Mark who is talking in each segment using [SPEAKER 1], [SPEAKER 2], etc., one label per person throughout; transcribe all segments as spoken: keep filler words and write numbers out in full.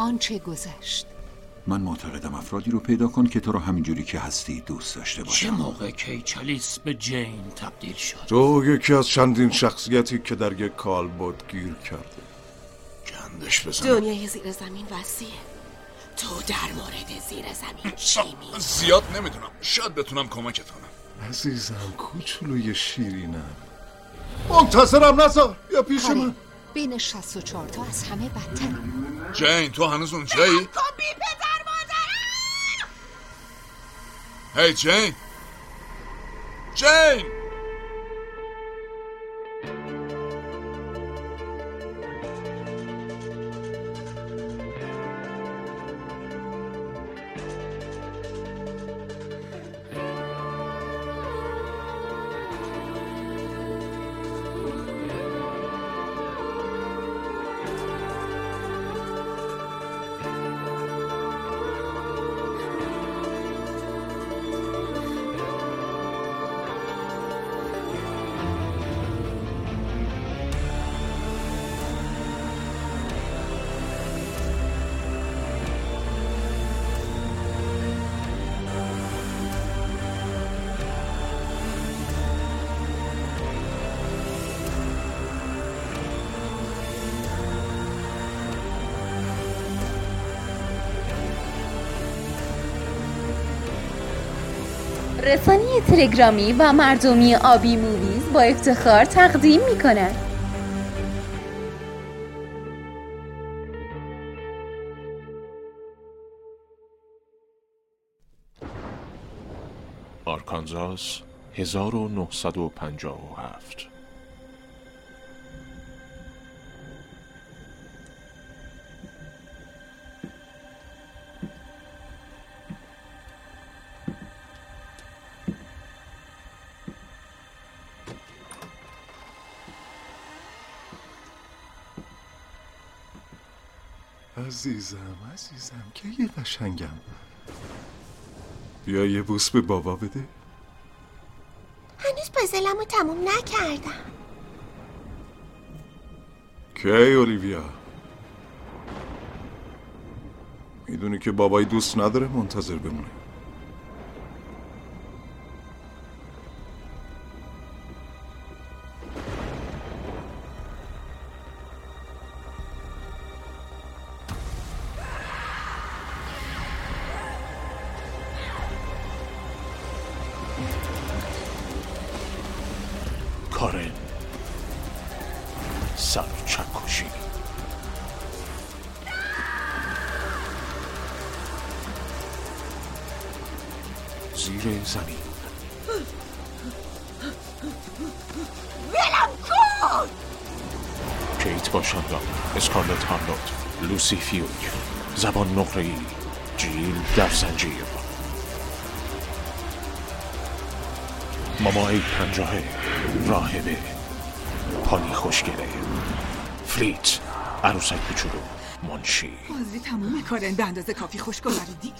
[SPEAKER 1] آنچه گذشت.
[SPEAKER 2] من معتقدم افرادی رو پیدا کن که تو رو همینجوری که هستی دوست داشته باشن.
[SPEAKER 3] چه موقع کیچلیس به جین تبدیل شد؟
[SPEAKER 4] تو یکی از چندین شخصیتی که در یک کالبد گیر کرده.
[SPEAKER 3] گندش بزن.
[SPEAKER 5] دنیای زیر زمین وسیعه. تو در مورد زیر زمین چی می؟
[SPEAKER 6] زیاد نمیدونم، شاید بتونم کمکت کنم.
[SPEAKER 4] عزیزم کوچولوی شیرینم، منتظرم نذار، یا پیش من.
[SPEAKER 1] بین شصت و چهار تا از همه بدترم.
[SPEAKER 6] جین تو هنوز اونجایی؟
[SPEAKER 5] کن بی پدر مادرم.
[SPEAKER 6] هی جین جین
[SPEAKER 7] رسانه تلگرامی و مردمی آبی موویز با افتخار تقدیم می‌کند.
[SPEAKER 8] آرکانزاس هزار و نهصد و پنجاه و هفت.
[SPEAKER 4] عزیزم عزیزم که یه قشنگم، بیا یه بوس به بابا بده.
[SPEAKER 5] هنوز پازلمو تموم نکردم.
[SPEAKER 4] کی اولیویا؟ میدونی که بابای دوست نداره منتظر بمونه.
[SPEAKER 8] کارن سر چکشی. زیر زمین.
[SPEAKER 5] ولم کن.
[SPEAKER 8] کیت باشاندار، اسکارلت هارلوت، لوسی فیوک، زبان نقره‌ای، جیل در زنجیر، مامای پنجاهه، راهبه، پانی خوشگله، فلیت، عروسک کوچولو، منشی.
[SPEAKER 9] بازی تمومه کارن، به اندازه کافی خوش گذروندی.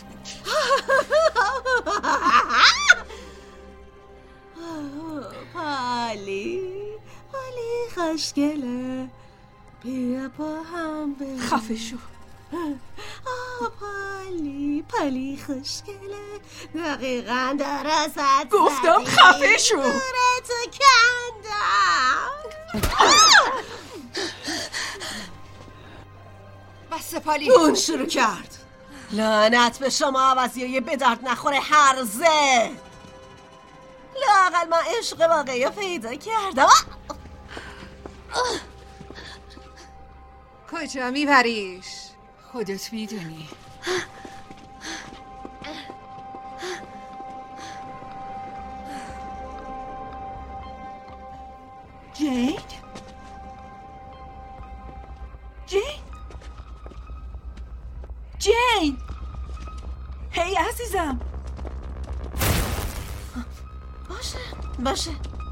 [SPEAKER 5] پالی پالی خوشگله، بیا با هم بریم.
[SPEAKER 9] خفه شو.
[SPEAKER 5] آه پالی پالی خوشگله، دقیقا درست
[SPEAKER 9] گفتم خفه شو.
[SPEAKER 5] دورتو کندم.
[SPEAKER 9] بس پالی.
[SPEAKER 5] اون شروع کرد. لعنت به شما عوضیای به درد نخوره هرزه. لااقل من عشق واقعی رو پیدا کردم.
[SPEAKER 9] کجا میبریش؟ خودت میدونی. جین؟ جین؟ جین؟ هی عزیزم.
[SPEAKER 5] باشه باشه.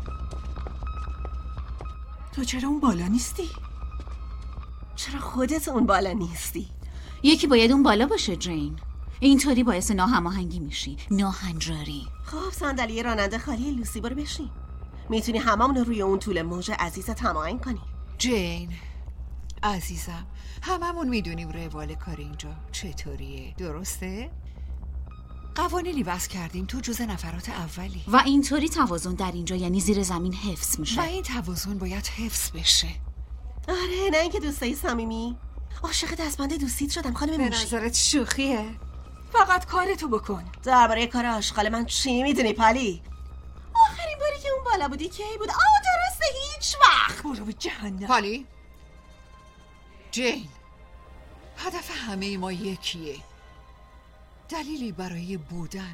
[SPEAKER 9] تو چرا اون بالا نیستی؟
[SPEAKER 5] چرا خودت اون بالا نیستی؟
[SPEAKER 10] یکی باید اون بالا باشه جین. اینطوری باعث ناهماهنگی میشی، ناهنجاری.
[SPEAKER 5] خب صندلی راننده خالی، لوسی برو بشین. میتونی هممون روی اون طول موج عزیزت هماهنگ کنی.
[SPEAKER 9] جین
[SPEAKER 1] عزیزم هممون میدونیم روال کار اینجا چطوریه، درسته؟ قوانینی وضع کردیم، تو جز نفرات اولی
[SPEAKER 10] و اینطوری توازن در اینجا یعنی زیر زمین حفظ میشه
[SPEAKER 1] و این توازن باید حفظ بشه.
[SPEAKER 5] آره نه اینکه دوستای صمیمی. عاشق دستبند دوستیت شدم خانم
[SPEAKER 1] به
[SPEAKER 5] موشی.
[SPEAKER 1] نظرت شوخیه؟ فقط کارتو بکن.
[SPEAKER 5] درباره کار آشغال من چی میدونی پالی؟ آخرین باری که اون بالا بودی کی بود؟ آه درسته هیچ وقت.
[SPEAKER 1] برو به جهنم.
[SPEAKER 9] پالی جین، هدف همه ما یکیه، دلیلی برای بودن.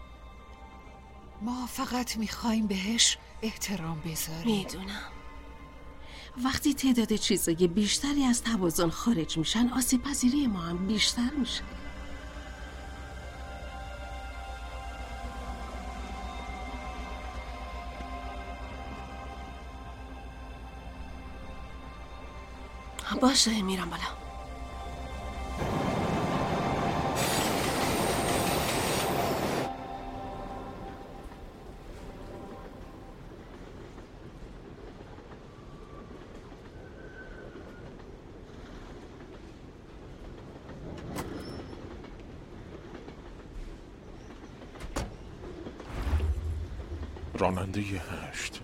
[SPEAKER 9] ما فقط میخوایم بهش احترام بذاریم.
[SPEAKER 5] میدونم.
[SPEAKER 11] وقتی تعداد چیزای بیشتری از توازن خارج میشن، آسیب پذیری ما هم بیشتر میشه.
[SPEAKER 5] باشه میرم بالا.
[SPEAKER 8] راننده هشت.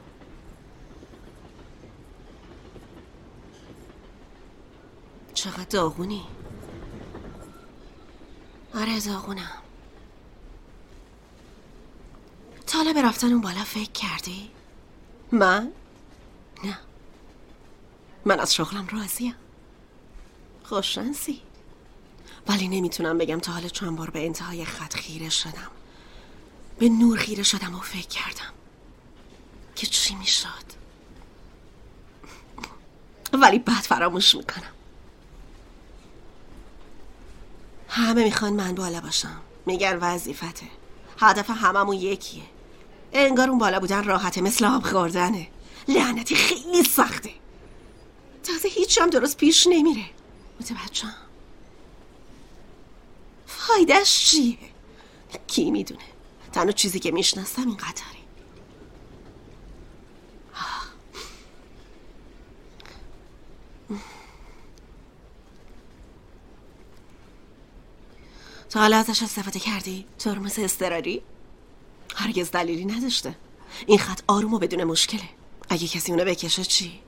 [SPEAKER 5] چقدر داغونی. آره داغونم. تا حالا به رفتن اون بالا فکر کردی؟ من؟ نه. من از شغلم راضیم. خوششانسی. ولی نمیتونم بگم تا حالا چند بار به انتهای خط خیره شدم. به نور خیره شدم و فکر کردم که چی میشد. ولی بعد فراموش میکنم. همه میخوان من بالا باشم. میگن وظیفته. هدف هممون یکیه. انگار اون بالا بودن راحته، مثل آب خوردنه. لعنتی خیلی سخته. تازه هیچ هم درست پیش نمیره. متوجهم. فایدهش چیه؟ کی میدونه؟ تنها چیزی که میشناسم این قطاره. تا حالا ازش استفاده کردی؟ ترمز اضطراری؟ هرگز دلیلی نداشته. این خط آروم و بدون مشکله. اگه کسی اونو بکشه چی؟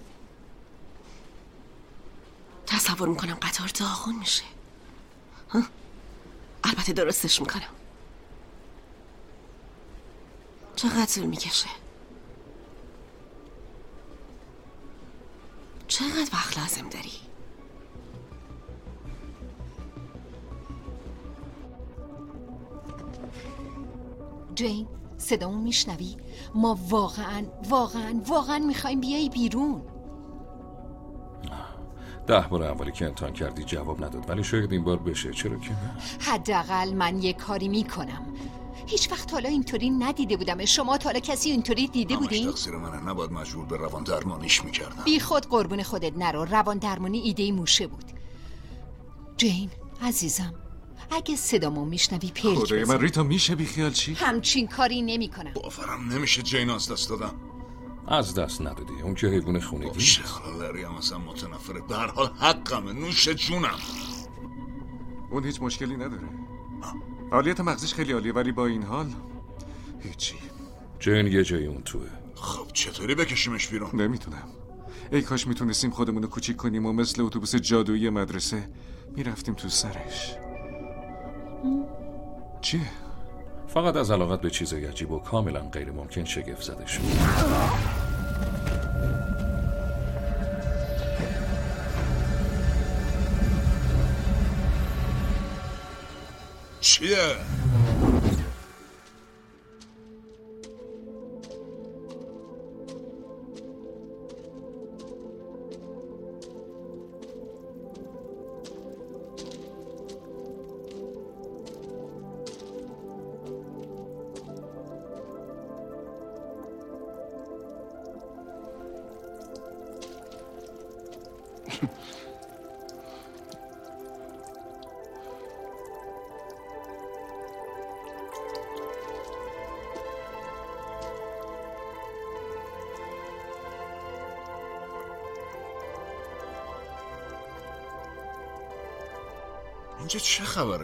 [SPEAKER 5] تصور میکنم قطار داغون میشه. ها؟ البته درستش میکنم. چقدر طول میکشه؟ چقدر وقت لازم داری؟
[SPEAKER 1] جین، صدامو میشنوی؟ ما واقعا واقعا واقعا میخوایم بیای بیرون.
[SPEAKER 12] ده بار اولی که امتحان کردی جواب نداد، ولی شاید این بار بشه. چرا که نه؟
[SPEAKER 1] حداقل من یه کاری میکنم. هیچ وقت حالا اینطوری ندیده بودم. شما تا حالا کسی اینطوری دیده بودین؟
[SPEAKER 6] همش تقصیر منه. نباید مجبور به روان درمانیش میکردم.
[SPEAKER 1] بی خود قربون خودت نرو. روان درمانی ایده موشه بود. جین عزیزم، اگه صدامو میشنوی پلک بزن.
[SPEAKER 4] خدای من ریتا میشه بی خیال چی؟
[SPEAKER 1] همچین کاری نمی کنم.
[SPEAKER 6] باورم نمیشه جین از دست دادم.
[SPEAKER 12] از دست ندادی. اون که حیوان خونگی.
[SPEAKER 6] باشه خلالری هم اصلا متنفره. به هر حال حقمه. نوش جونم.
[SPEAKER 4] اون هیچ مشکلی نداره. عالیت مغزش خیلی عالیه، ولی با این حال هیچی.
[SPEAKER 12] جین یه جای اون توه.
[SPEAKER 6] خب چطوری بکشیمش بیرون؟
[SPEAKER 4] نمیتونم. ای کاش میتونستیم خودمونو کوچیک کنیم و مثل اتوبوس جادویی مدرسه میرفتیم تو سرش. چیه؟
[SPEAKER 12] فقط از علاقت به چیزای عجیب و کاملا غیر ممکن شگفت زده شد.
[SPEAKER 6] چیه؟ اینجا چه خبره؟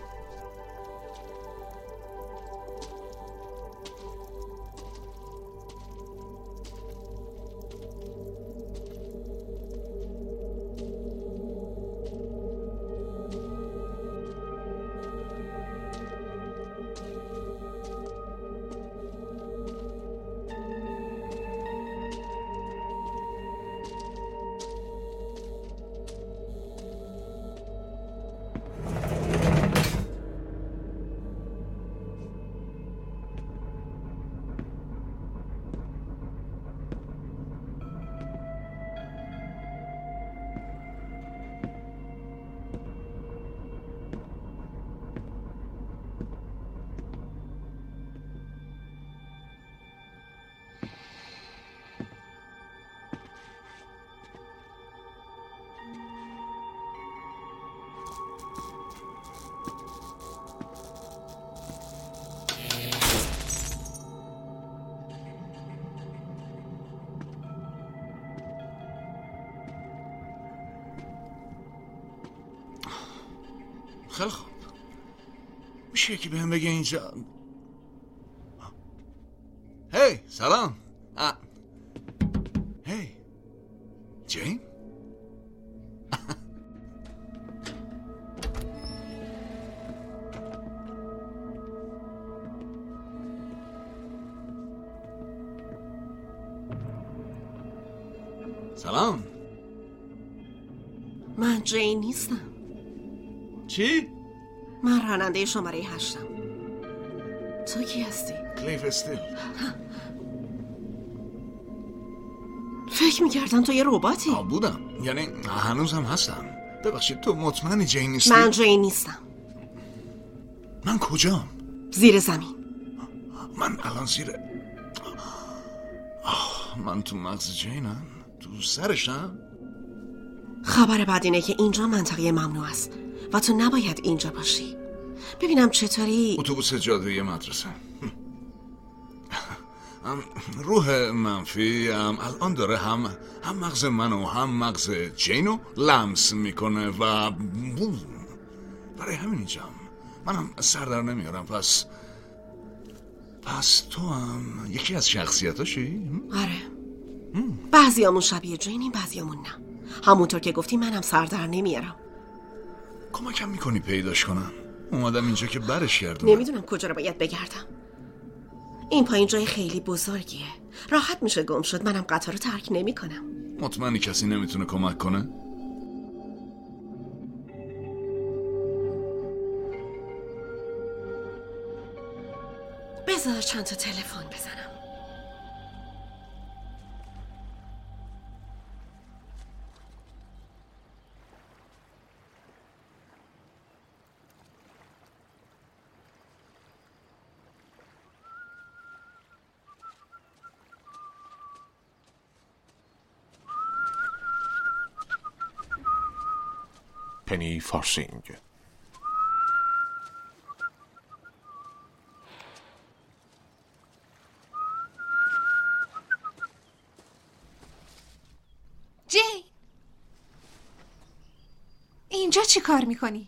[SPEAKER 6] خیلی خوب. میشه یکی بهم بگه اینجا؟ هی سلام. آ... هی جین؟ سلام.
[SPEAKER 5] من جین نیستم.
[SPEAKER 6] چی؟
[SPEAKER 5] من راننده شماره هشتم. تو کی هستی؟
[SPEAKER 6] کلیف استیل.
[SPEAKER 5] فکر میکردم تو یه رباتی.
[SPEAKER 6] آه بودم، یعنی هنوز هم هستم. ببخشید تو مطمئنی جین نیستی؟
[SPEAKER 5] من جین نیستم.
[SPEAKER 6] من کجام؟
[SPEAKER 5] زیر زمین.
[SPEAKER 6] من الان زیر آه من تو مغز جینم؟ تو سرشم؟
[SPEAKER 5] خبر بعد اینه که اینجا منطقه ممنوع است و تو نباید اینجا باشی. ببینم چطوری.
[SPEAKER 6] اتوبوس جادویی مدرسه. روح منفی هم الان داره هم هم مغز منو هم مغز جینو لمس میکنه و برای همین اینجام منم سر در نمیارم. پس پس تو هم یکی از شخصیتاشی؟
[SPEAKER 5] آره. بعضیامون شبیه جینیم، بعضیامون نه. همونطور که گفتی منم سر در نمیارم.
[SPEAKER 6] کمکم میکنی پیداش کنم؟ اومدم اینجا که برش گردونم.
[SPEAKER 5] نمیدونم کجا رو باید بگردم. این پایین جای خیلی بزرگیه. راحت میشه گم شد. منم قطار رو ترک نمی کنم.
[SPEAKER 6] مطمئنی کسی نمیتونه کمک کنه؟
[SPEAKER 5] بذار چند تا تلفن بزنم.
[SPEAKER 8] پنی فارسینگ.
[SPEAKER 1] جین، اینجا چی کار میکنی؟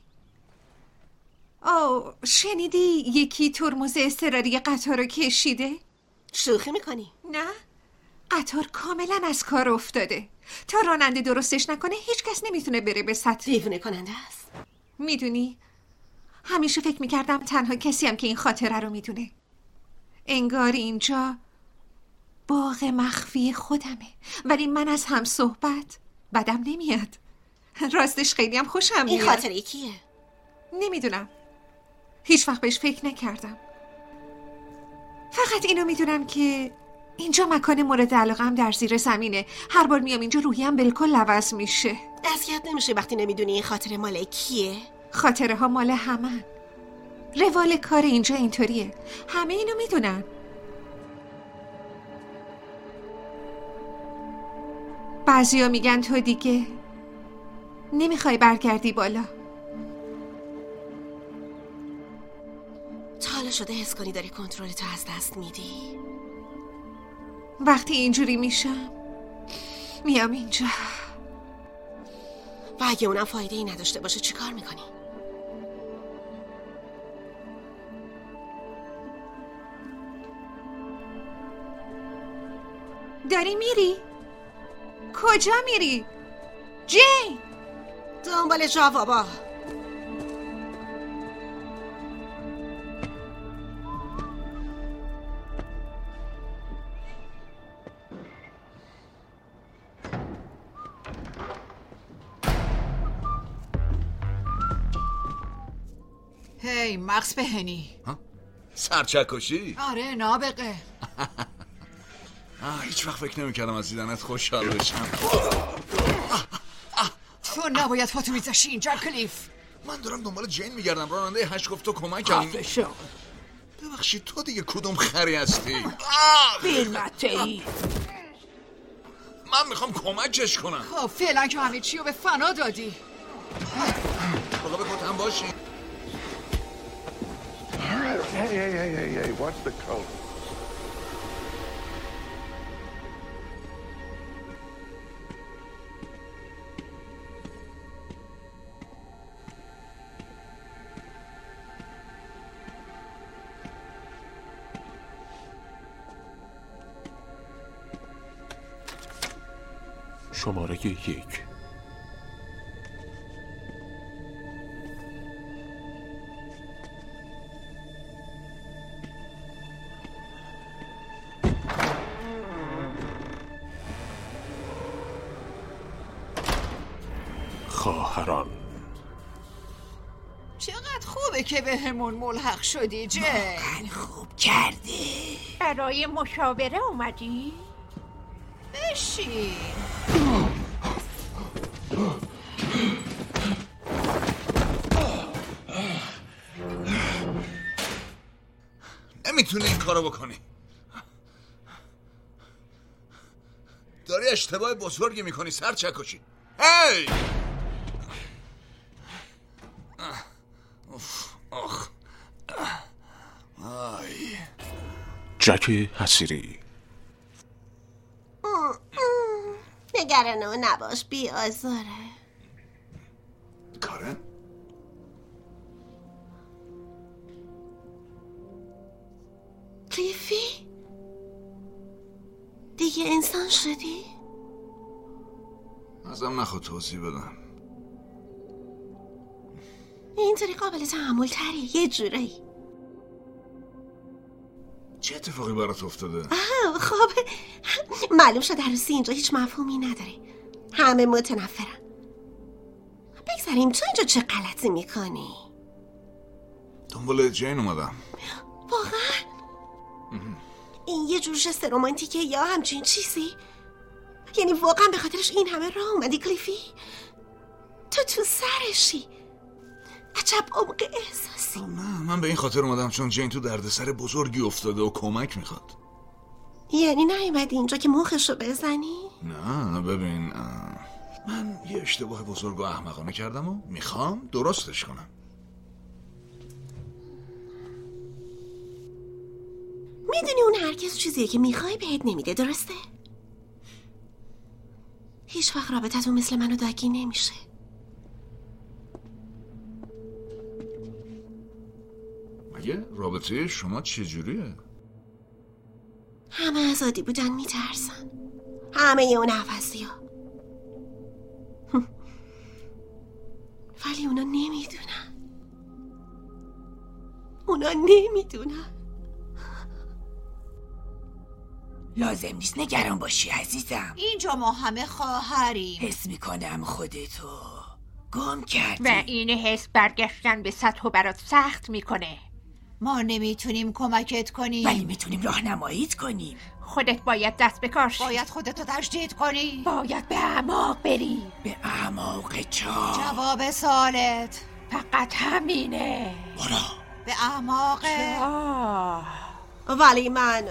[SPEAKER 1] آه شنیدی یکی ترمز اضطراری قطار رو کشیده؟
[SPEAKER 5] شوخی میکنی؟
[SPEAKER 1] نه، قطار کاملا از کار افتاده. تا راننده درستش نکنه هیچ کس نمیتونه بره به سطح.
[SPEAKER 5] دیوونه کننده است.
[SPEAKER 1] میدونی همیشه فکر میکردم تنها کسی هم که این خاطره رو میدونه. انگار اینجا باغ مخفی خودمه، ولی من از هم صحبت بدم نمیاد. راستش خیلی هم خوشم میاد.
[SPEAKER 5] این خاطره کیه؟
[SPEAKER 1] نمیدونم، هیچ وقت بهش فکر نکردم. فقط اینو میدونم که اینجا مکان مورد علاقه‌ام در زیر زمینه. هر بار میام اینجا روحیم بالکل عوض میشه.
[SPEAKER 5] اذیت نمیشه وقتی نمیدونی این خاطره مال کیه؟
[SPEAKER 1] خاطره ها مال همن. روال کار اینجا اینطوریه، همه اینو میدونن. بعضیا میگن تو دیگه نمیخوای برگردی بالا.
[SPEAKER 5] تا حالا شده حس کنی داری کنترلتو از دست میدی؟
[SPEAKER 1] وقتی اینجوری میشم میام اینجا.
[SPEAKER 5] و اگه اونم فایده ای نداشته باشه چی کار میکنی؟
[SPEAKER 1] داری میری؟ کجا میری؟ جین
[SPEAKER 5] دنبال جا بابا.
[SPEAKER 9] هی مغز بهنی.
[SPEAKER 6] سرچکشی؟
[SPEAKER 9] آره نابغه.
[SPEAKER 6] هیچ وقت فکر نمی‌کردم از دیدنت خوشحال بشم.
[SPEAKER 9] تو نباید پاتو میذاشی اینجا کلیف.
[SPEAKER 6] من دارم دنبال جین میگردم. راننده هشت گفت تو کمکم.
[SPEAKER 9] خفه شو.
[SPEAKER 6] ببخشید تو دیگه کدوم خری هستی؟
[SPEAKER 9] بیرمته‌ای.
[SPEAKER 6] من میخوام کمکش کنم.
[SPEAKER 9] خب فعلا که همه چی رو به فنا دادی.
[SPEAKER 6] خدا به کتم باشی.
[SPEAKER 13] Hey, hey, hey, hey, hey, watch the coat.
[SPEAKER 8] شماره یک. خواهران.
[SPEAKER 9] چقدر خوبه که به همون ملحق شدی جه.
[SPEAKER 11] واقعا خوب کردی.
[SPEAKER 1] برای مشاوره اومدی؟
[SPEAKER 9] بشین.
[SPEAKER 6] نمیتونی این کارو بکنی. داری اشتباه بزرگی میکنی سرچکشی. هی! آخ. آی.
[SPEAKER 8] جک حسیری.
[SPEAKER 5] نگران نباش بی آزاره.
[SPEAKER 6] کارن؟
[SPEAKER 5] کلیفی؟ دیگه انسان شدی؟
[SPEAKER 6] ازم نخواد توضیح بدم.
[SPEAKER 5] اینطوری قابل تحمل تری یه جورایی.
[SPEAKER 6] چه اتفاقی برات افتاده؟
[SPEAKER 5] آه خب معلوم شد عروسی اینجا هیچ مفهومی نداره. همه متنفرن. بگذاریم تو اینجا چه غلطی میکنی؟
[SPEAKER 6] دنبال جین اومدم.
[SPEAKER 5] واقعا؟ این یه جور ژست رمانتیکه یا همچین چیزی؟ یعنی واقعا به خاطرش این همه راه اومدی کلیفی؟ تو تو سرشی. عجب عمق احساسی.
[SPEAKER 6] نه من به این خاطر اومدم چون جین تو دردسر بزرگی افتاده و کمک میخواد.
[SPEAKER 5] یعنی نیومدی اینجا که مخشو بزنی؟
[SPEAKER 6] نه ببین من یه اشتباه بزرگ و احمقانه کردم و میخوام درستش کنم.
[SPEAKER 5] میدونی اون هرکس چیزیه که میخوای بهت نمیده، درسته؟ هیچ وقت رابطتون مثل من و داگی نمیشه.
[SPEAKER 6] مگه رابطه شما چجوریه؟
[SPEAKER 5] همه از عادی بودن میترسن. همه اون نفسی ها. ولی اونا نمیدونن. اونا نمیدونن.
[SPEAKER 11] لازم نیست نگران باشی عزیزم.
[SPEAKER 9] اینجا ما همه خواهریم.
[SPEAKER 11] حس میکنم خودتو گم کردی
[SPEAKER 1] و این حس برگشتن به سطح برات سخت میکنه.
[SPEAKER 9] ما نمیتونیم کمکت کنیم
[SPEAKER 11] ولی میتونیم راهنماییت کنیم.
[SPEAKER 1] خودت باید دست به کار شی.
[SPEAKER 9] باید خودتو تجدید کنی.
[SPEAKER 1] باید به اعماق بری.
[SPEAKER 11] به اعماق چا؟
[SPEAKER 9] جواب سوالت
[SPEAKER 1] فقط همینه.
[SPEAKER 6] برو.
[SPEAKER 9] به اعماق
[SPEAKER 1] چا؟
[SPEAKER 5] ولی من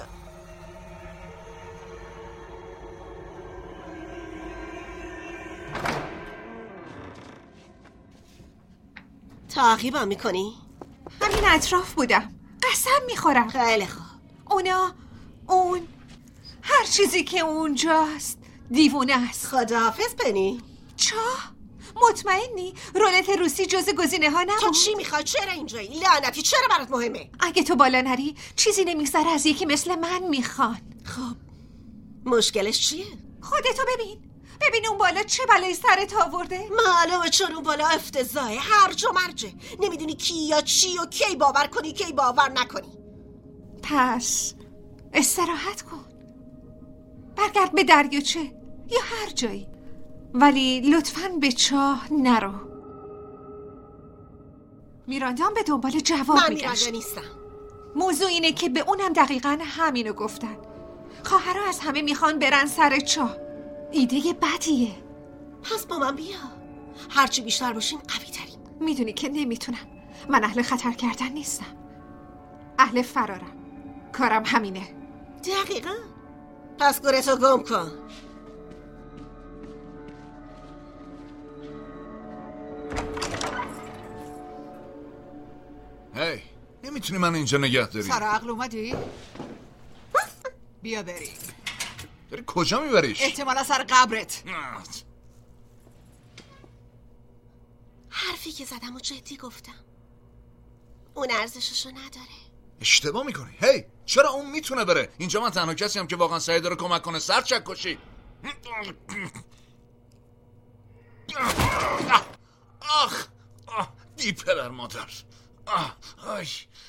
[SPEAKER 5] تعقیبم میکنی؟
[SPEAKER 1] همین اطراف بودم. قسم میخورم.
[SPEAKER 5] خیلی خوب.
[SPEAKER 1] اونا اون هر چیزی که اونجاست دیوونه است.
[SPEAKER 5] خداحافظ پنی.
[SPEAKER 1] چا؟ مطمئنی؟ رولت روسی جز گزینه ها نبود؟
[SPEAKER 5] تو چی میخوای؟ چرا اینجایی؟ لعنتی چرا برات مهمه؟
[SPEAKER 1] اگه تو بالا نری چیزی نمیگذره از یکی مثل من میخوان.
[SPEAKER 5] خب مشکلش چیه؟
[SPEAKER 1] خودتو ببین ببین اون بالا چه بلایی سرت آورده.
[SPEAKER 5] معلومه چون اون بالا افتضاحه، هرج و مرجه. نمیدونی کی یا چی و کی باور کنی کی باور نکنی.
[SPEAKER 1] پس استراحت کن، برگرد به دریاچه یا هر جایی، ولی لطفاً به چاه نرو. میراندا به دنبال جواب
[SPEAKER 5] من
[SPEAKER 1] میگشت.
[SPEAKER 5] میراندا نیستم.
[SPEAKER 1] موضوع اینه که به اونم دقیقاً همینو گفتن. خواهرها از همه میخوان برن سر چاه. ایده بدیه.
[SPEAKER 5] پس با من بیا، هرچی بیشتر باشیم قوی تریم.
[SPEAKER 1] میدونی که نمیتونم، من اهل خطر کردن نیستم، اهل فرارم. کارم همینه.
[SPEAKER 5] دقیقاً. پس گورتو گم کن.
[SPEAKER 6] هی hey, نمیتونی من اینجا نگه داری؟
[SPEAKER 9] سر عقل اومدی؟ بیا بریم.
[SPEAKER 6] داری کجا میبریش؟
[SPEAKER 9] احتمالا سر قبرت.
[SPEAKER 5] حرفی که زدم و جدی گفتم. اون ارزششو نداره.
[SPEAKER 6] اشتباه میکنی. هی hey, چرا اون میتونه بره؟ اینجا من تنها کسی هم که واقعا سعی داره کمک کنه. سر چک کشی. آخ آخ دی پدر مادر. آه آی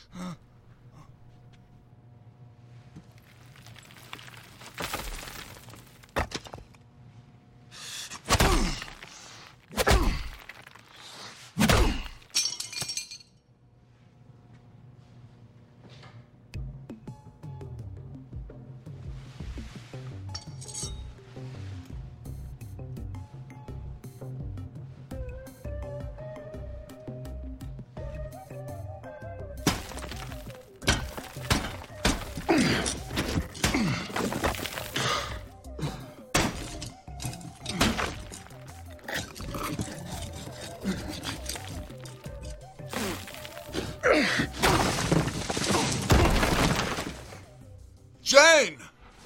[SPEAKER 6] جین!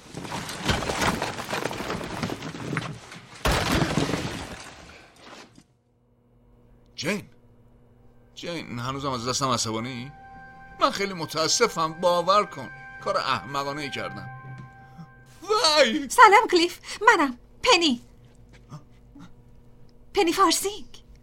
[SPEAKER 6] جین جین هنوزم از دستم عصبانی؟ من خیلی متاسفم، باور کن کار احمقانه ای کردم. وای
[SPEAKER 1] سلام کلیف، منم پنی. پنی فارسینگ.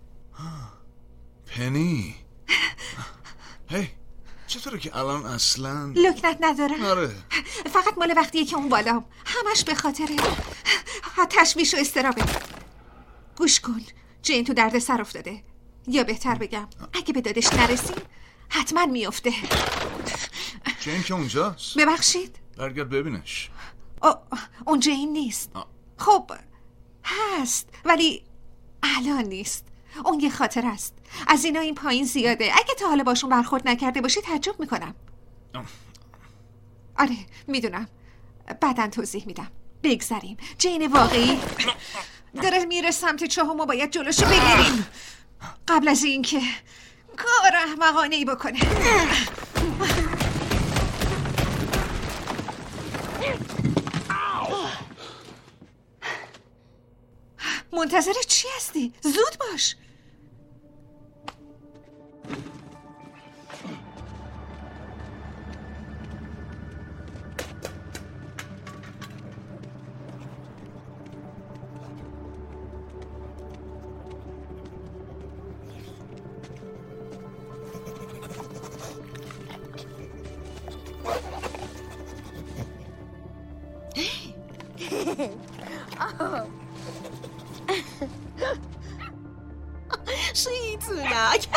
[SPEAKER 6] پنی هی چطوره که الان اصلا
[SPEAKER 1] لکنت نداره؟
[SPEAKER 6] آره
[SPEAKER 1] فقط مال وقتیه که اون بالا همش به خاطر تشویش و استرابه. گوش کن، جین تو درد سر افتاده، یا بهتر بگم اگه به دادش نرسیم حتما میفته.
[SPEAKER 6] جین که اونجاست.
[SPEAKER 1] ببخشید
[SPEAKER 6] برگرد ببینش.
[SPEAKER 1] اون جین نیست. آه. خب هست ولی الان نیست. اون یه خاطر است. از اینا این پایین زیاده. اگه تا حالا باشون برخورد نکرده باشی تعجب میکنم. آره میدونم، بعداً توضیح میدم. بگذریم. جین واقعی داره میره سمت چاه و ما باید جلوشو بگیریم قبل از این که کار احمقانه‌ای بکنه. منتظر چی هستی؟ زود باش.
[SPEAKER 5] شیطونک.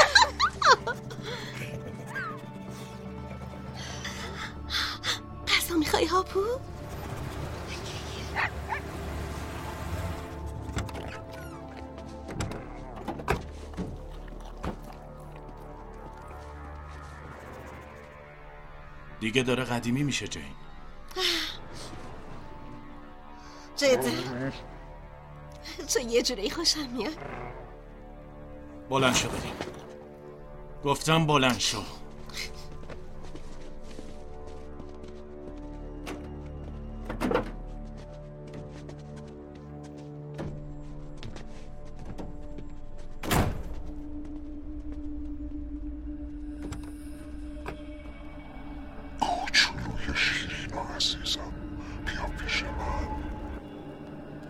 [SPEAKER 5] غذا میخوای هاپو؟
[SPEAKER 3] دیگه داره قدیمی میشه جین.
[SPEAKER 5] جدا چه یه جوری خوشم میاد.
[SPEAKER 3] بلند شو بریم. گفتم بلند شو.
[SPEAKER 13] کوچولوی شیرین عزیزم، بیا پیش من.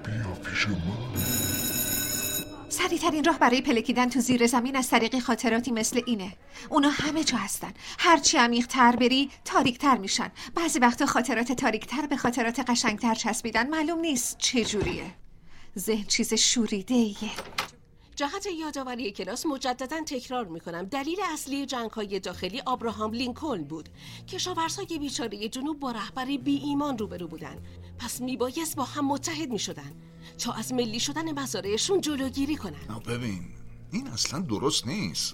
[SPEAKER 13] بیا پیش من.
[SPEAKER 1] سریع‌ترین راه برای پلکیدن تو زیر زمین از طریق خاطراتی مثل اینه. اونا همه جا هستن. هرچی عمیق‌تر بری تاریک‌تر میشن. بعضی وقتا خاطرات تاریک‌تر به خاطرات قشنگ‌تر چسبیدن. معلوم نیست چه جوریه. ذهن چیز شوریده‌ایه.
[SPEAKER 11] جهت یادآوری کلاس مجددا تکرار میکنم دلیل اصلی جنگ‌های داخلی آبراهام لینکلن بود. کشاورزای بیچاره جنوب با رهبری بی ایمان روبرو بودن. پس میبایست با هم متحد میشدن تا از ملی شدن مزارعشون جلوگیری کنن.
[SPEAKER 6] نه ببین این اصلا درست نیست.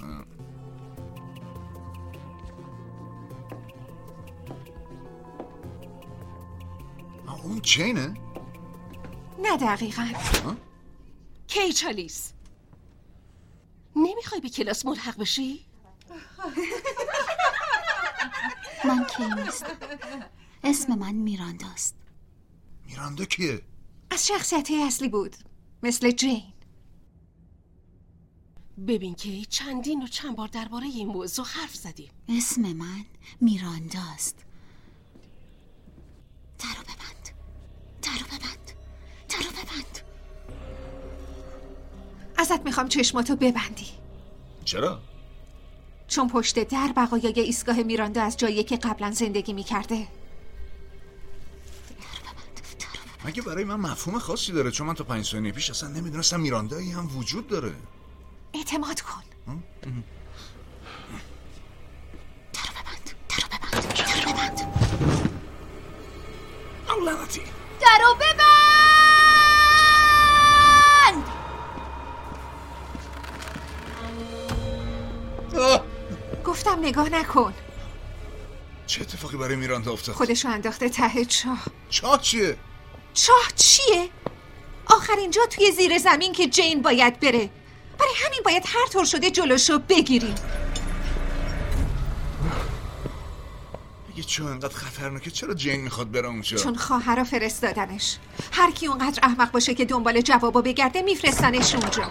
[SPEAKER 6] اون چینه؟
[SPEAKER 1] نه دقیقاً.
[SPEAKER 11] کی چالیس نمیخوای به کلاس ملحق بشی؟
[SPEAKER 10] من کی نیست. اسم من میرانداست.
[SPEAKER 6] میراندا کیه؟
[SPEAKER 1] از شخصیت‌های اصلی بود، مثل جین.
[SPEAKER 11] ببین که چندین و چند بار درباره این موضوع حرف زدیم.
[SPEAKER 10] اسم من میرانداست. درو ببند، درو ببند، درو ببند.
[SPEAKER 1] ازت میخوام چشماتو ببندی.
[SPEAKER 6] چرا؟
[SPEAKER 1] چون پشت در بقایای ایستگاه میراندا از جایی که قبلا زندگی میکرده.
[SPEAKER 6] مگه برای من مفهوم خاصی داره؟ چون من تا پنج ثانیه پیش اصلا نمیدونستم میراندایی هم وجود داره.
[SPEAKER 1] اعتماد کن.
[SPEAKER 10] درو ببند، درو ببند، درو ببند.
[SPEAKER 6] او لعنتی.
[SPEAKER 10] درو ببند.
[SPEAKER 1] گفتم نگاه نکن.
[SPEAKER 6] چه اتفاقی برای میراندا افتاد؟
[SPEAKER 1] خودشو انداخته ته چاه.
[SPEAKER 6] چاه چیه؟
[SPEAKER 1] چاه چیه؟ آخرین جا توی زیر زمین که جین باید بره. برای همین باید هر طور شده جلوشو بگیریم.
[SPEAKER 6] اگه چون انقدر خطرناکه چرا جین میخواد بره اونجا؟
[SPEAKER 1] چون خواهرها فرستادنش. هر کی اونقدر احمق باشه که دنبال جوابو بگرده میفرستنش اونجا.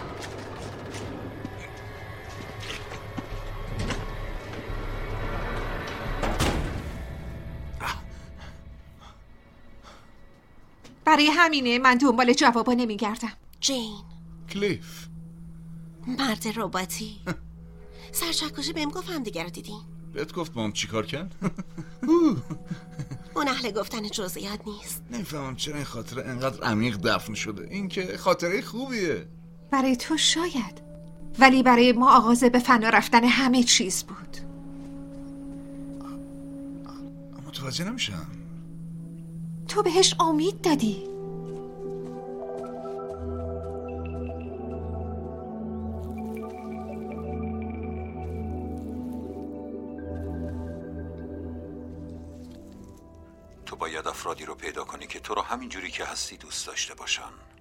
[SPEAKER 1] برای همینه من دنبال جوابا نمیگردم.
[SPEAKER 5] جین.
[SPEAKER 6] کلیف.
[SPEAKER 5] مرد رباتی. سرچکشی بهم گفت هم دیگه رو دیدین.
[SPEAKER 6] بهت گفت با هم چی کار کن؟
[SPEAKER 5] اون اهل گفتن جزئیات نیست.
[SPEAKER 6] نمیفهمم چرا این خاطره انقدر عمیق دفن شده. این که خاطره خوبیه.
[SPEAKER 1] برای تو شاید، ولی برای ما آغاز به فنا رفتن همه چیز بود.
[SPEAKER 6] متوجه نمیشم.
[SPEAKER 1] تو بهش امید دادی.
[SPEAKER 2] تو باید افرادی رو پیدا کنی که تو رو همین جوری که هستی دوست داشته باشن.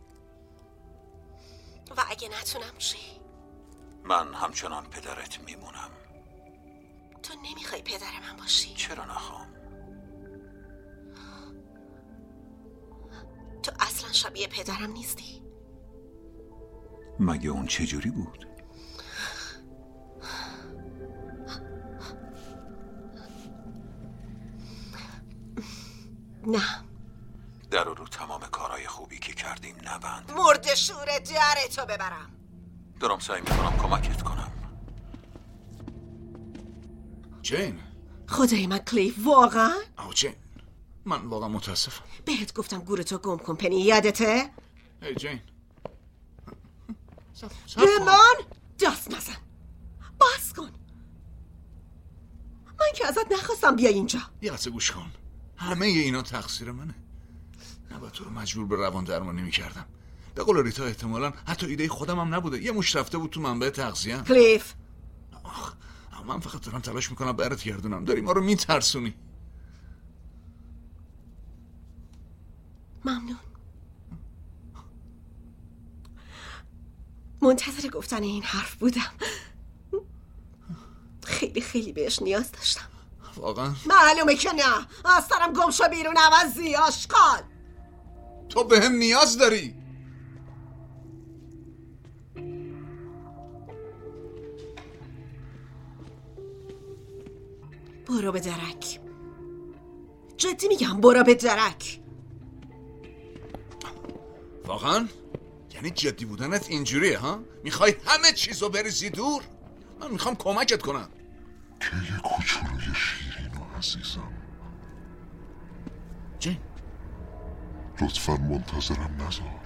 [SPEAKER 5] و اگه نتونم چی؟
[SPEAKER 2] من همچنان پدرت میمونم.
[SPEAKER 5] تو نمیخوای پدر من باشی؟
[SPEAKER 2] چرا نخوام؟
[SPEAKER 5] تو اصلا شبیه پدرم نیستی.
[SPEAKER 2] مگه اون چه جوری بود؟
[SPEAKER 5] نه.
[SPEAKER 2] در رو تمام کارهای خوبی که کردیم نبند.
[SPEAKER 5] مرد شوره درتو ببرم.
[SPEAKER 2] دارم سعی میکنم کمکت کنم.
[SPEAKER 6] جین.
[SPEAKER 5] خدای من کلیف واقعا؟
[SPEAKER 6] آه جین من واقعا متاسفم.
[SPEAKER 5] بهت گفتم گورتو گم کن پنی یادته؟
[SPEAKER 6] هی جین
[SPEAKER 5] رمان دست نزن. باز کن. من که ازت نخواستم بیا اینجا.
[SPEAKER 6] یه لحظه گوش کن. همه اینا تقصیر منه. نباید تو رو مجبور به روان درمانی میکردم. به قول ریتا احتمالاً حتی ایده خودم هم نبوده. یه مش رفته بود تو منبع تغذیه.
[SPEAKER 5] کلیف
[SPEAKER 6] آخ من فقط دارم تلاش میکنم برات گردونم. داری ما رو میترسونی.
[SPEAKER 5] ممنون. منتظر گفتن این حرف بودم. خیلی خیلی بهش نیاز داشتم.
[SPEAKER 6] واقعا؟
[SPEAKER 5] معلومه که نه. از سرم گم شو بیرون عوضی آشغال.
[SPEAKER 6] تو به هم نیاز داری.
[SPEAKER 5] برو به درک. جدی میگم برو به درک.
[SPEAKER 6] واقعا؟ یعنی جدی بودنت اینجوریه ها؟ میخوای همه چیزو بریزی دور؟ من میخوام کمکت کنم.
[SPEAKER 13] که یه کوچولوی شیرین و عزیزم.
[SPEAKER 6] جین
[SPEAKER 13] لطفا منتظرم نذار.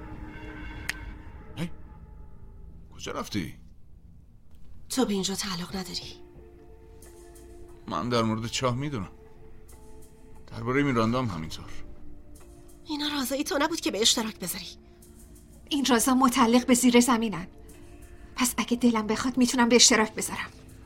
[SPEAKER 6] هی کجا رفتی؟
[SPEAKER 5] تو به اینجا تعلق نداری.
[SPEAKER 6] من در مورد چاه میدونم، درباره میراندا هم همینطور.
[SPEAKER 5] اینا رازای تو نبود که به اشتراک بذاری.
[SPEAKER 1] این رازا متعلق به زیر زمینن، پس اگه دلم بخواد میتونم به اشتراک بذارم.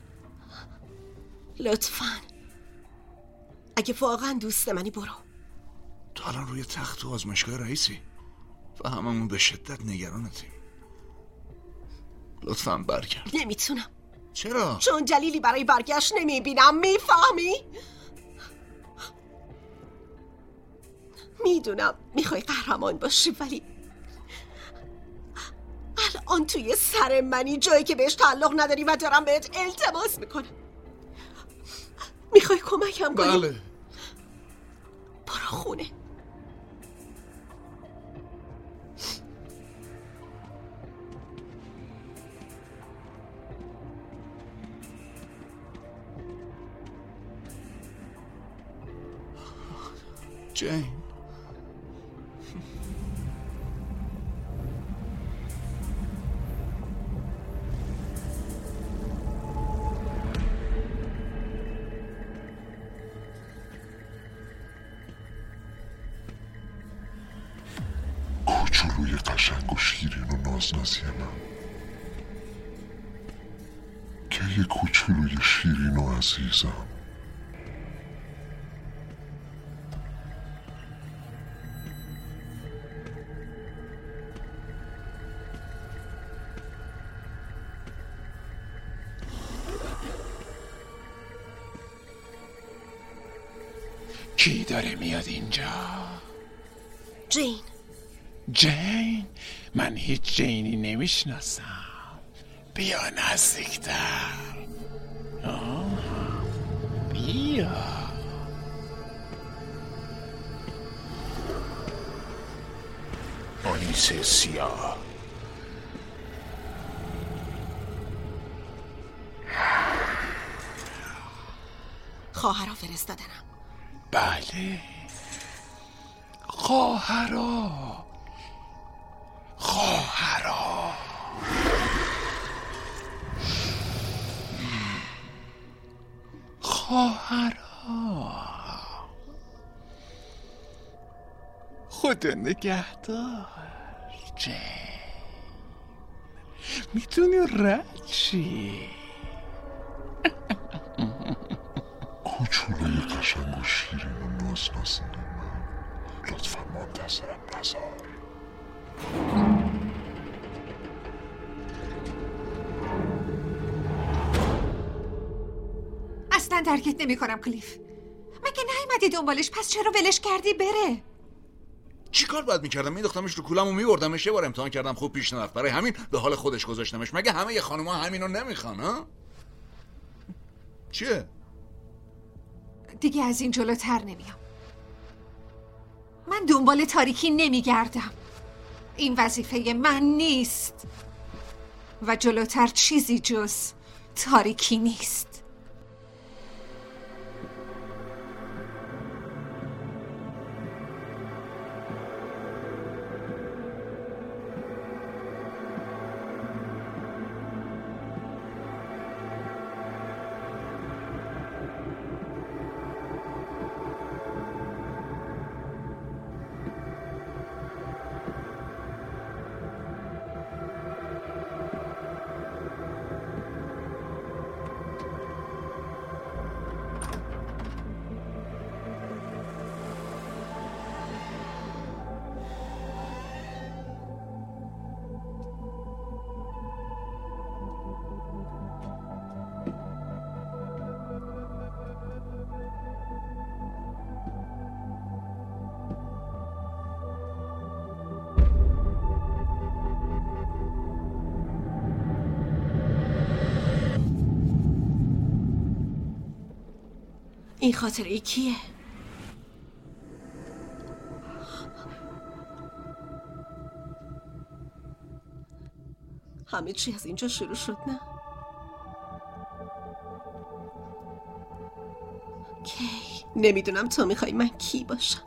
[SPEAKER 5] لطفاً اگه واقعا دوست منی برو.
[SPEAKER 6] تو الان روی تخت تو آزمایشگاه رئیسی و هممون به شدت نگرانتیم. لطفاً برگرد.
[SPEAKER 5] نمیتونم.
[SPEAKER 6] چرا؟
[SPEAKER 5] چون دلیلی برای برگشت نمیبینم. میفهمی؟ میدونم میخوای قهرمان باشی، ولی الان توی سر منی، جایی که بهش تعلق نداری و دارم بهت التماس میکنم. میخوای کمکم کنی؟
[SPEAKER 6] بله.
[SPEAKER 5] برو خونه.
[SPEAKER 6] جین
[SPEAKER 13] کوچولوی قشنگ و شیرین و نازنازی من، که یه کوچولوی شیرین و عزیزم.
[SPEAKER 8] کی داره میاد اینجا؟
[SPEAKER 5] جین.
[SPEAKER 8] جین؟ من هیچ جینی نمیشناسم. بیا نزدیکتر. بیا. آنیس سیاه.
[SPEAKER 5] خواهرها فرستادنم.
[SPEAKER 8] بله، خواهرا خواهرا خواهرا خدا نگهدار. جین میتونی رد چی؟
[SPEAKER 13] کوچولوی قشنگ و شیرین و نازنازی من، لطفا منتظرم نذار.
[SPEAKER 1] اصلا درکت نمی کنم کلیف. مگه نیومدی دنبالش؟ پس چرا ولش کردی بره؟
[SPEAKER 6] چی کار باید میکردم؟ میداختمش رو کولم و میبردمش. یه بار امتحان کردم خوب پیش نرفت، برای همین به حال خودش گذاشتمش. مگه همه یه خانوما همینو نمیخوان ها؟ چیه؟
[SPEAKER 1] دیگه از این جلوتر نمیام. من دنبال تاریکی نمیگردم. این وظیفه من نیست و جلوتر چیزی جز تاریکی نیست.
[SPEAKER 5] این خاطره کیه؟ همه چی از اینجا شروع شد نه؟ کی؟ نمیدونم تو میخوای من کی باشم.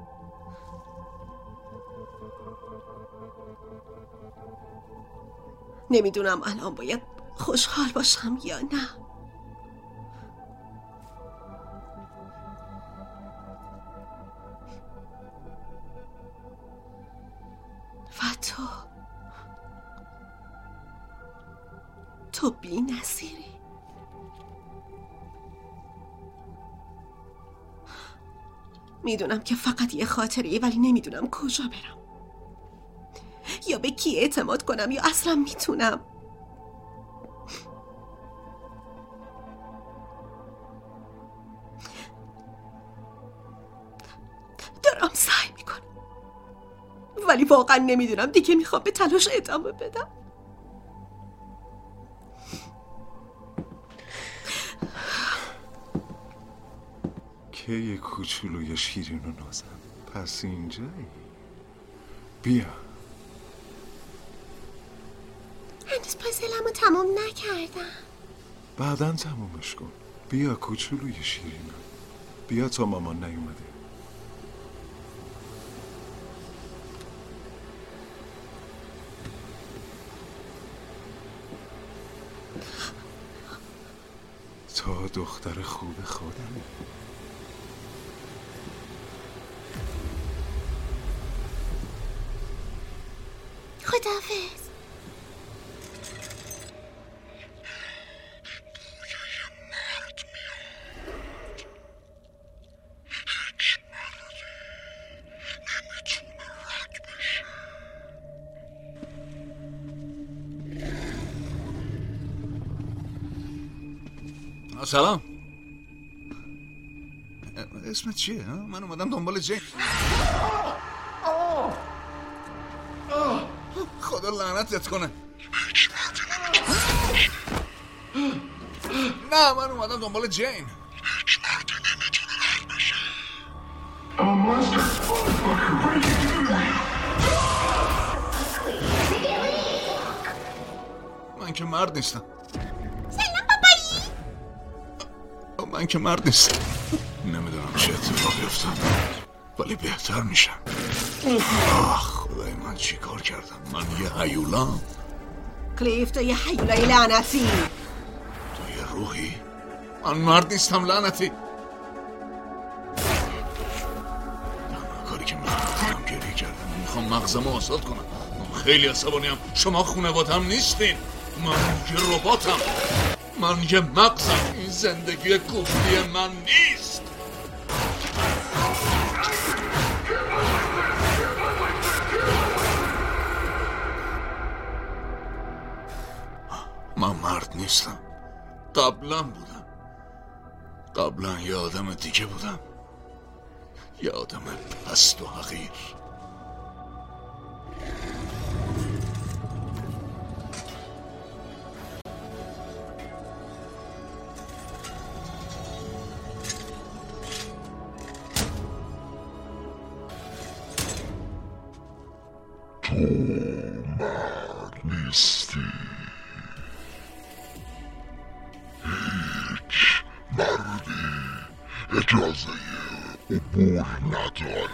[SPEAKER 5] نمیدونم الان باید خوشحال باشم یا نه. و تو تو بی نظیری. میدونم که فقط یه خاطره، ولی نمیدونم کجا برم یا به کی اعتماد کنم یا اصلا میتونم. دارم سعی میکنم ولی واقعا نمیدونم دیگه میخوام به تلاش ادامه بدم.
[SPEAKER 4] که یه کوچولوی شیرین و نازم پس اینجایی. بیا.
[SPEAKER 5] هنوز پازلمو تمام نکردم.
[SPEAKER 4] بعداً تمامش کن. بیا کوچولوی شیرینم. بیا تا مامان نیومده. تا دختر خوب خودم.
[SPEAKER 5] خداحافظ.
[SPEAKER 6] سلام. اسمت چیه؟ من اومدم دنبال جین. خدا لعنتت کنه. نه من اومدم دنبال جین.
[SPEAKER 13] هیچ مردی نمیتونه رد بشه.
[SPEAKER 6] من که مرد نیستم.
[SPEAKER 5] سلام بابایی.
[SPEAKER 6] من که مرد نیستم. نمیدونم چه اتفاقی افتاد ولی بهتر میشم. آخ خدای من چی کار کردم؟ من یه هیولام.
[SPEAKER 5] کلیف تو یه هیولای لعنتی.
[SPEAKER 6] تو یه روحی. من مرد نیستم لعنتی. تنها کاری که من کردم گریه کردم. میخوام مغزمو آزاد کنم. من خیلی عصبانیم. شما خونوادم نیستین. من یه رباتم. من یه مغزم. این زندگی کوفتی من نیست. من مرد نیستم. قبلا بودم. قبلا یه آدم دیگه بودم. یه آدم پست و حقیر.
[SPEAKER 13] تو مرد نیستی. هیچ مردی اجازه عبور نداره.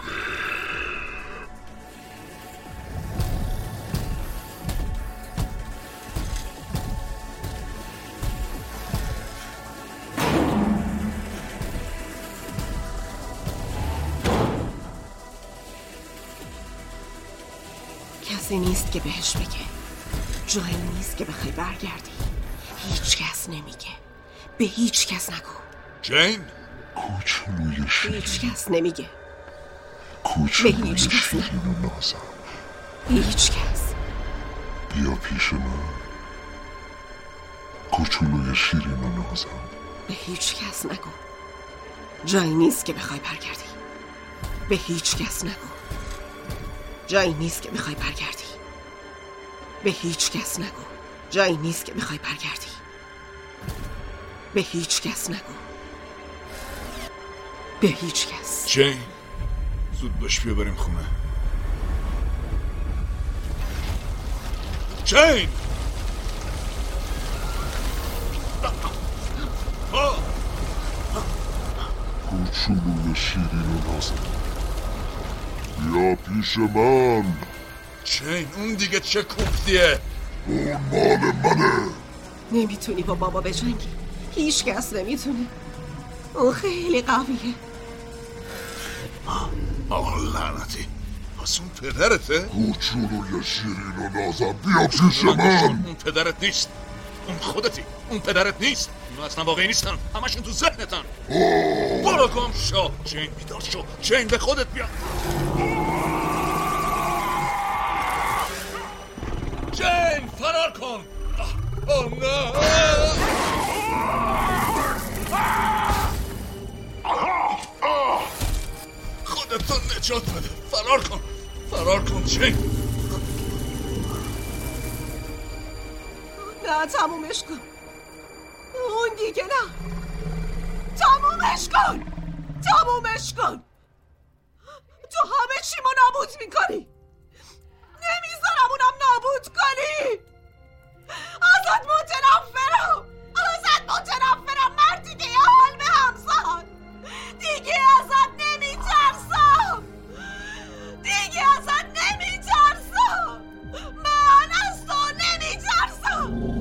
[SPEAKER 5] کسی نیست که بهش بگه. جایی نیست که بخوای برگردی. هیچ کس نمیگه. به هیچ کس نگو.
[SPEAKER 6] جین
[SPEAKER 13] کوچولوی شیرین.
[SPEAKER 5] هیچ کس نمیگه.
[SPEAKER 13] کوچولوی شیرین و نازم.
[SPEAKER 5] هیچ کس.
[SPEAKER 13] بیا پیش من. کوچولوی شیرین و نازم.
[SPEAKER 5] به هیچ کس نگو. جایی نیست که بخوای برگردی. به هیچ کس نگو. جایی نیست که بخوای برگردی. به هیچ کس نگو. جایی نیست که بخوای برگردی. به هیچ کس نگو. به هیچ کس.
[SPEAKER 6] جین زود باش بیا بریم خونه. جین
[SPEAKER 13] کوچولوی شیرین و نازم، بیا پیش من.
[SPEAKER 6] چین اون دیگه چه کوفتیه؟
[SPEAKER 13] اون مال منه.
[SPEAKER 5] نمیتونی با بابا بجنگی، هیچ کس نمیتونه، اون خیلی قویه.
[SPEAKER 6] آه لعنتی، پس اون پدرته؟
[SPEAKER 13] کوچولوی شیرین و نازم، بیا پیش من.
[SPEAKER 6] اون پدرت نیست، اون خودتی، اون پدرت نیست. اینا اصلا واقعی نیستن، همشون تو ذهنتن. برو گم شو. چین بیدار شو، چین به خودت بیا. چین فرار کن. آه نه. خودتو نجات بده، فرار کن، فرار کن چین.
[SPEAKER 5] نه تمومش کن، اون دیگه نه، تمومش کن، تمومش کن. تو همه چی ما نابود میکنی، نمیذارم اونم نابود کنی. ازت متنفرم، ازت متنفرم مردی که یه حال به همزاد. دیگه ازت نمیترسم، دیگه ازت نمیترسم، من از تو نمیترسم.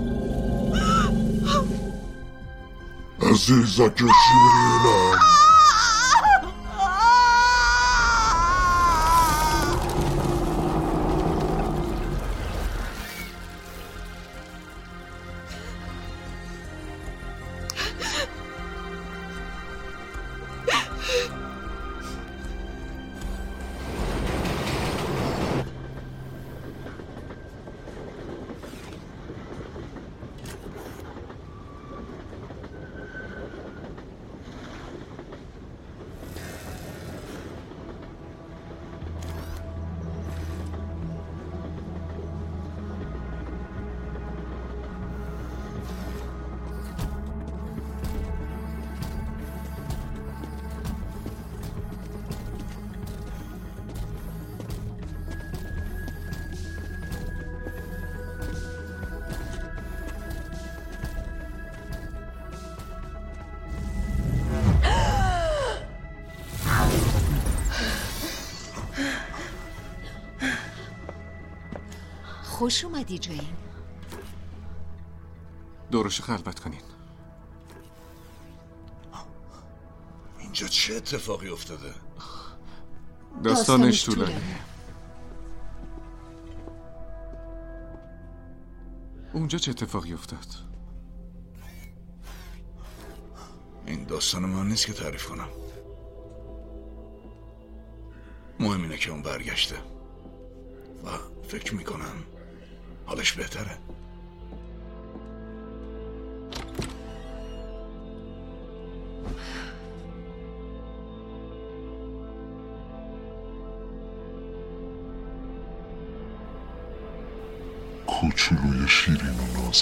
[SPEAKER 13] عزیزک شیرینم.
[SPEAKER 9] خوش اومدی جین.
[SPEAKER 4] دورش خلوت کنین.
[SPEAKER 6] اینجا چه اتفاقی افتاده؟
[SPEAKER 4] داستانش طولانیه. اونجا چه اتفاقی افتاد؟
[SPEAKER 6] این داستان من نیست که تعریف کنم. مهم اینه که اون برگشته و فکر میکنم حالش بهتره.
[SPEAKER 13] کوچولوی شیرین و نازم.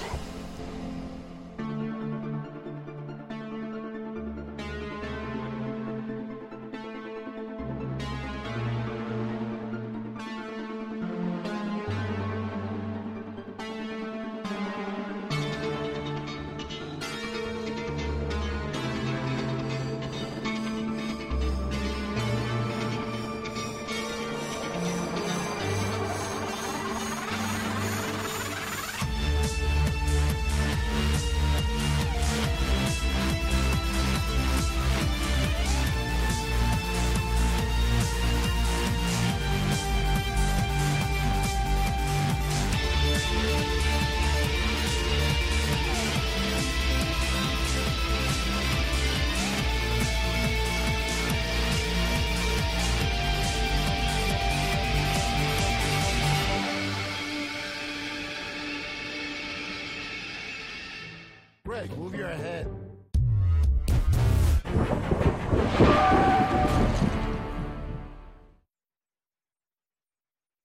[SPEAKER 14] Greg, move your head.